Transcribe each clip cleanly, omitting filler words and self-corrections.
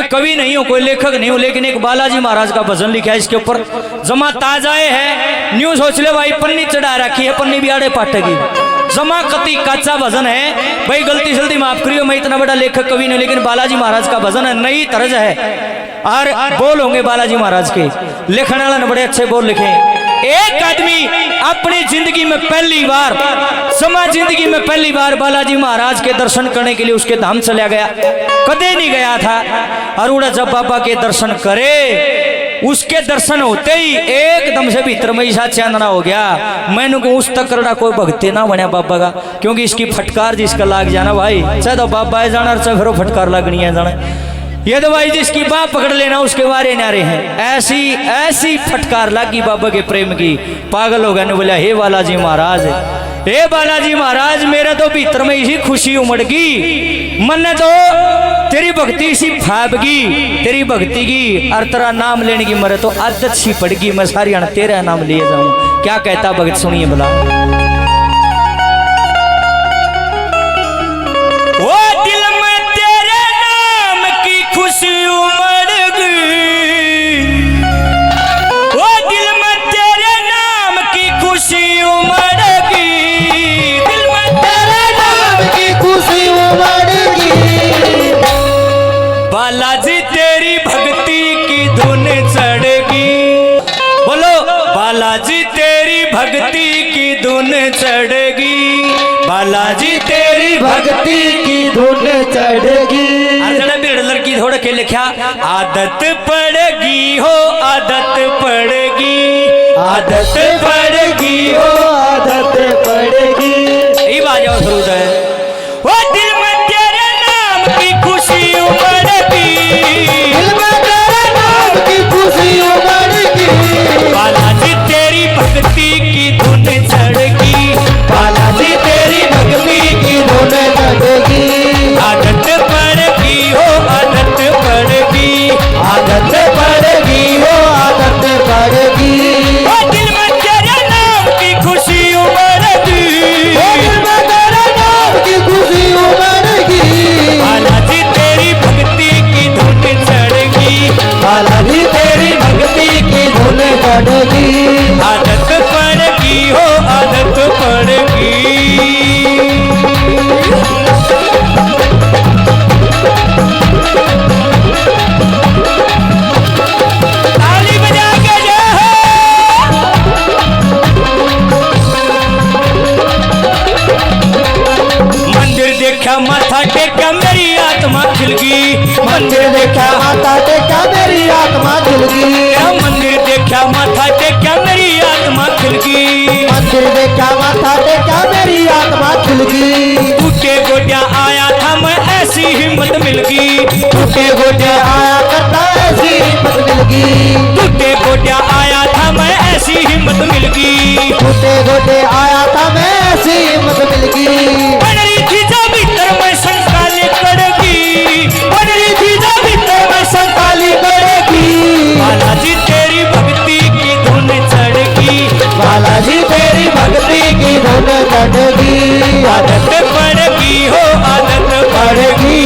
कवि नहीं हूँ, कोई लेखक नहीं हूँ, लेकिन एक बालाजी महाराज का भजन लिखा है इसके ऊपर। जमा ताजाए है न्यू सोच ले भाई, पन्नी चढ़ा रखी है, पन्नी भी आड़े पाटेगी। जमा कति काचा भजन है भाई, गलती जल्दी माफ करियो, मैं इतना बड़ा लेखक कवि नहीं, लेकिन बालाजी महाराज का भजन है, नई तर्ज है और बोल होंगे बालाजी महाराज के। लिखने वाला ने बड़े अच्छे बोल लिखे। एक आदमी अपनी जिंदगी में पहली बार, जिंदगी में पहली बार बालाजी महाराज के दर्शन करने के लिए उसके धाम चला गया, कदे नहीं गया था। और उड़ा जब बाबा के दर्शन करे, उसके दर्शन होते ही एकदम से भीतर में ईसा चांदना हो गया। मैंने को उस तक करड़ा कोई भक्ति ना बना बाबा का, क्योंकि इसकी फटकार जिसका लाग जाना भाई, चाहे तो बाबा है जाना, चाहे फिर फटकार लगनी है जाना। ये तो भाई जिसकी बात पकड़ लेना उसके बारे नारे हैं। ऐसी ऐसी फटकार लगी बाबा के प्रेम की, पागल हो गया ने बोला हे बालाजी महाराज, हे बालाजी महाराज, मेरे तो भीतर में इसी खुशी उमड़गी, मन ने तो तेरी भक्ति सी फाबगी, तेरी भक्ति की और तेरा नाम लेने की मरे तो आदत सी पड़गी, मैं सारी अण तेरा नाम लिए जाऊं। क्या कहता भगत सुनिए भला। वो दिल में तेरे नाम की खुशी उमड़गी, वो दिल में तेरे नाम की खुशी उमड़गी, दिल में तेरे नाम की खुशी उमड़गी। बालाजी तेरी भक्ति की धुन चढ़गी, बोलो बालाजी तेरी भक्ति की धुन चढ़गी, बालाजी तेरी भक्ति की धुन चढ़गी। लड़की थोड़ा के लिखा, आदत पड़ेगी हो आदत पड़ेगी, आदत पड़ेगी हो आदत पड़ेगी। यही बात जाओ शुरू है। वो दिल में तेरे नाम की खुशी उमड़गी, दिल में तेरे नाम की खुशी उमड़गी, बालाजी तेरी भक्ति की धुन चढ़गी, बालाजी तेरी भक्ति की धुन चढ़गी। आदत पड़ेगी हो आदत पड़ेगी, आदत पड़ेगी हो आदत पड़ेगी। वो दिल में तेरे नाम की खुशी उमड़गी, वो दिल में तेरे नाम की खुशी उमड़गी, बालाजी तेरी भक्ति की धुन चढ़गी, बालाजी तेरी भक्ति की धुन चढ़गी। आदत पड़ेगी हो आदत पड़ेगी। माथा टेका मेरी आत्मा खिल गई, मंदिर देखा माथा टेका मेरी आत्मा खिल गई, मंदिर देखा माथा टेका मेरी आत्मा खिल गई, मंदिर देखा माथा टेका मेरी आत्मा खिल गई। टूटे गोटिया आया था मैं ऐसी हिम्मत मिल गई, टूटे गोटिया आया करता ऐसी हिम्मत मिल गई, टूटे गोटिया आया था मैं ऐसी हिम्मत मिल गई, टूटे गोटे आया था मैं ऐसी हिम्मत मिल गई। मैं संताली करेगी, बड़ी थी जो भीतर में संताली करेगी, बालाजी तेरी भक्ति की धुन चढ़गी, बालाजी तेरी भक्ति की धुन चढ़गी। आदत पड़ेगी हो आदत पड़ेगी।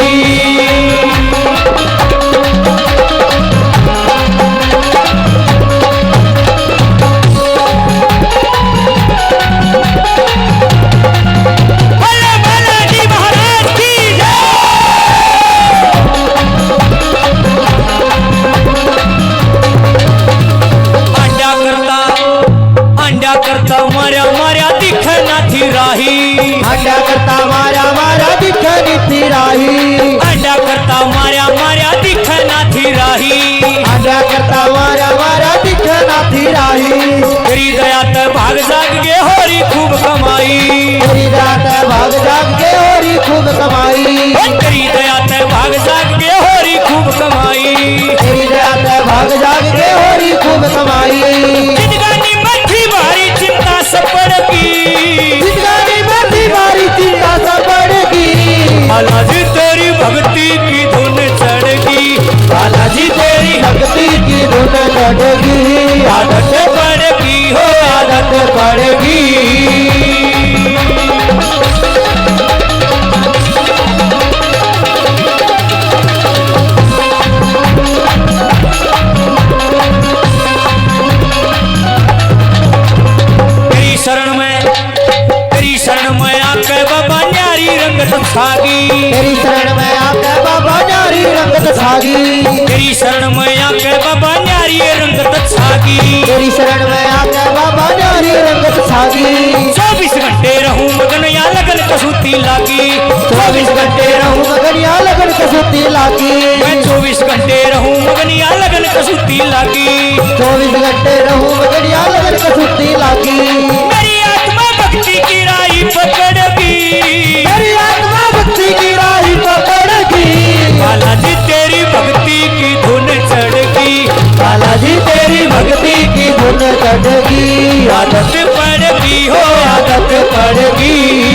अंडा करता मारा मारा दिखनी थी राही, अंडा करता मारा मारा दिखना थी राही, अंडा करता मारा मारा दिखना थी राही। तेरी दया ते भाग जाग के होरी खूब कमाई, तेरी दया ते भाग जाग के होरी खूब कमाई, तेरी दया ते भाग जाग के होरी खूब कमाई, तेरी दया ते भाग जाग के होरी खूब कमाई। जिंदगानी मठी भारी चिंता सपड़गी, जिंदगानी मठी भारी चिंता सपड़गी, बालाजी तेरी भक्ति की धुन चढ़गी, बालाजी तेरी भक्ति की धुन चढ़गी। आदत पड़ेगी हो आदत पड़ेगी। जागी। तेरी शरण में आके बाबा न्यारी रंगत छागी। तेरी शरण में आके बाबा न्यारी रंगत छागी। 24 घंटे रहूं मगन या लगन कसूती लागी। 24 घंटे रहूं मगन या लगन कसूती लागी। मैं 24 घंटे रहूं मगन या लगन कसूती लागी। 24 घंटे रहूं मगन या लगन कसूती लागी। मेरी आत्मा भक्ति की राही पकड़गी। मेरी आत्मा भक्ति की राही पकड़गी। बालाजी तेरी भक्ति की धुन चढ़गी। बालाजी तेरी भक्ति की धुन चढ़गी। आदत पड़गी हो आदत पड़गी।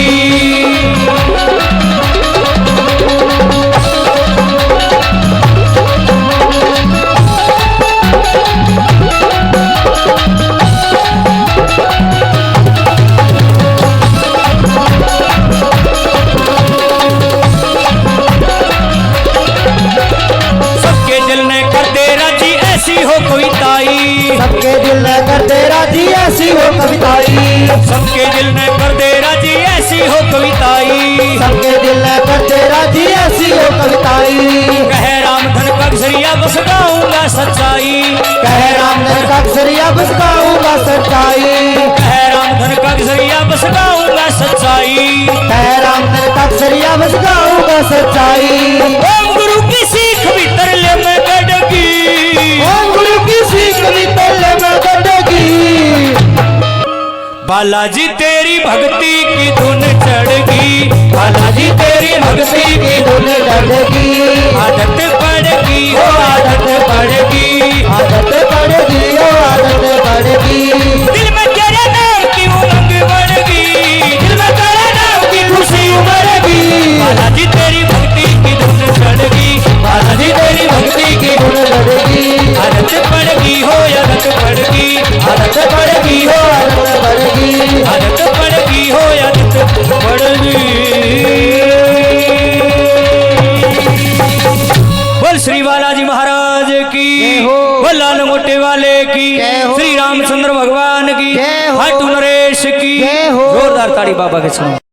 सबके दिल न कर दे राजी ऐसी हो कविताई। सबके दिल न कर दे राजी ऐसी हो कविताई। सबके दिल न कर दे राजी ऐसी हो कविताई। कह राम धन का अक्षरिया बस गाऊंगा सच्चाई। कह राम धन का अक्षरिया बस गाऊंगा सच्चाई। कह राम धन का अक्षरिया बस गाऊंगा सच्चाई। कह राम धन का अक्षरिया बस गाऊंगा सच्चाई। ओम गुरु की सीख भीतर ले मैं गड़गी। ओम गुरु की सीख भीतर ले मैं गड़गी। बालाजी तेरी भक्ति की धुन चढ़गी। बालाजी तेरी भक्ति की धुन चढ़गी। आदत पड़गी हो आदत पड़गी। आदत पड़गी हो आदत पड़गी। दिल में तेरे नाम की उमंग बढ़गी। दिल में तेरे नाम की खुशी उमड़गी। बालाजी तेरी भक्ति की धुन चढ़गी। बालाजी तेरी भक्ति की धुन चढ़गी। आदत पड़गी हो आदत पड़गी। आदत पड़गी हो आदत पड़गी। आदत पड़गी हो आदत पड़गी। बोल श्री बालाजी महाराज की। बोल लाल मोटे वाले की। श्री रामचंद्र भगवान की। जय हो। हाटू नरेश की। जय हो। जोरदार ताड़ी बाबा के सुनो।